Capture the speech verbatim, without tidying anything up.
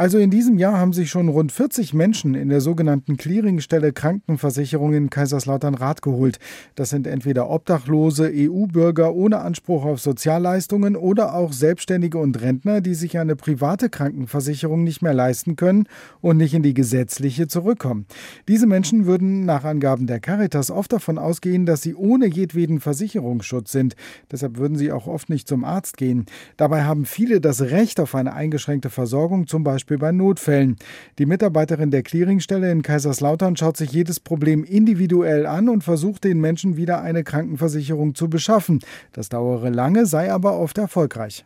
Also in diesem Jahr haben sich schon rund vierzig Menschen in der sogenannten Clearingstelle Krankenversicherung in Kaiserslautern Rat geholt. Das sind entweder Obdachlose, E U-Bürger ohne Anspruch auf Sozialleistungen oder auch Selbstständige und Rentner, die sich eine private Krankenversicherung nicht mehr leisten können und nicht in die gesetzliche zurückkommen. Diese Menschen würden nach Angaben der Caritas oft davon ausgehen, dass sie ohne jedweden Versicherungsschutz sind. Deshalb würden sie auch oft nicht zum Arzt gehen. Dabei haben viele das Recht auf eine eingeschränkte Versorgung, zum Beispiel bei Notfällen. Die Mitarbeiterin der Clearingstelle in Kaiserslautern schaut sich jedes Problem individuell an und versucht, den Menschen wieder eine Krankenversicherung zu beschaffen. Das dauere lange, sei aber oft erfolgreich.